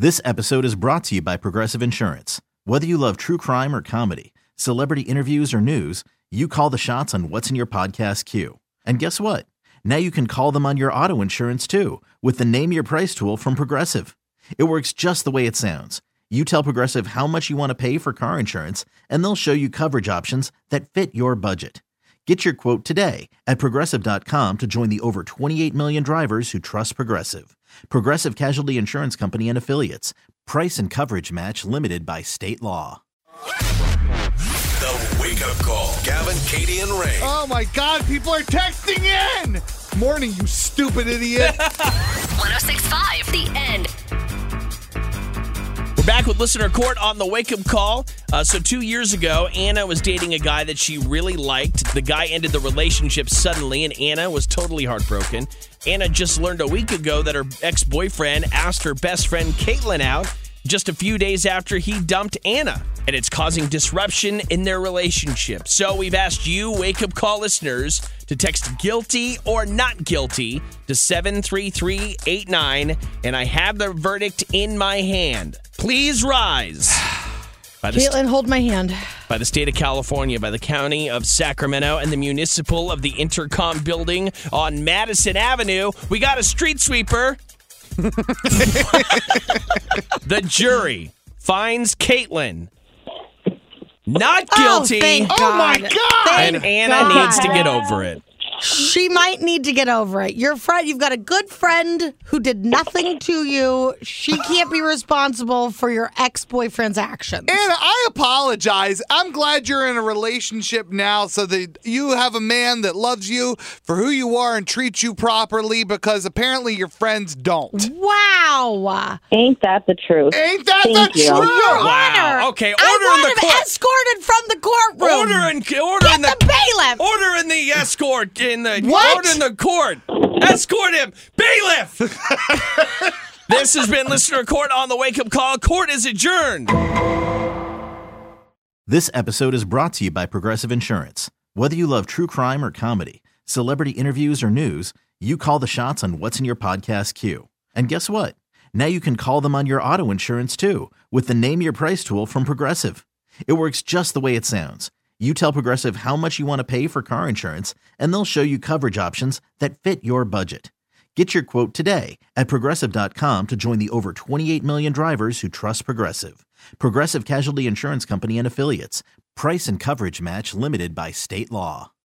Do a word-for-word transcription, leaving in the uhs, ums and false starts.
This episode is brought to you by Progressive Insurance. Whether you love true crime or comedy, celebrity interviews or news, you call the shots on what's in your podcast queue. And guess what? Now you can call them on your auto insurance too with the Name Your Price tool from Progressive. It works just the way it sounds. You tell Progressive how much you want to pay for car insurance, and they'll show you coverage options that fit your budget. Get your quote today at Progressive dot com to join the over twenty-eight million drivers who trust Progressive. Progressive Casualty Insurance Company and Affiliates. Price and coverage match limited by state law. The Wake Up Call. Gavin, Katie, and Ray. Oh, my God. People are texting in. Morning, you stupid idiot. one oh six point five, The End. We're back with Listener Court on the Wake Up Call. Uh, so two years ago, Anna was dating a guy that she really liked. The guy ended the relationship suddenly, and Anna was totally heartbroken. Anna just learned a week ago that her ex-boyfriend asked her best friend Caitlin out just a few days after he dumped Anna, and it's causing disruption in their relationship. So we've asked you, Wake Up Call listeners, to text guilty or not guilty to seven three three eight nine, and I have the verdict in my hand. Please rise. By the Caitlin, st- hold my hand. By the state of California, by the county of Sacramento, and the municipal of the Intercom building on Madison Avenue, we got a street sweeper. The jury finds Caitlin not guilty. Oh, thank God. Oh, my God. Thank And Anna God. needs to get over it. She might need to get over it. Your friend, you've got a good friend who did nothing to you. She can't be responsible for your ex-boyfriend's actions. Anna, I apologize. I'm glad you're in a relationship now so that you have a man that loves you for who you are and treats you properly, because apparently your friends don't. Wow. Ain't that the truth? Ain't that Thank the you. truth? Your Wow. Honor. Okay, order I in want the him court. escorted from the courtroom. Order in order Get in the, the bailiff. Order in the escort in the What? order in the court. Escort him, bailiff. This has been Listener Court on the Wake Up Call. Court is adjourned. This episode is brought to you by Progressive Insurance. Whether you love true crime or comedy, celebrity interviews or news, you call the shots on what's in your podcast queue. And guess what? Now you can call them on your auto insurance too with the Name Your Price tool from Progressive. It works just the way it sounds. You tell Progressive how much you want to pay for car insurance, and they'll show you coverage options that fit your budget. Get your quote today at Progressive dot com to join the over twenty-eight million drivers who trust Progressive. Progressive Casualty Insurance Company and Affiliates. Price and coverage match limited by state law.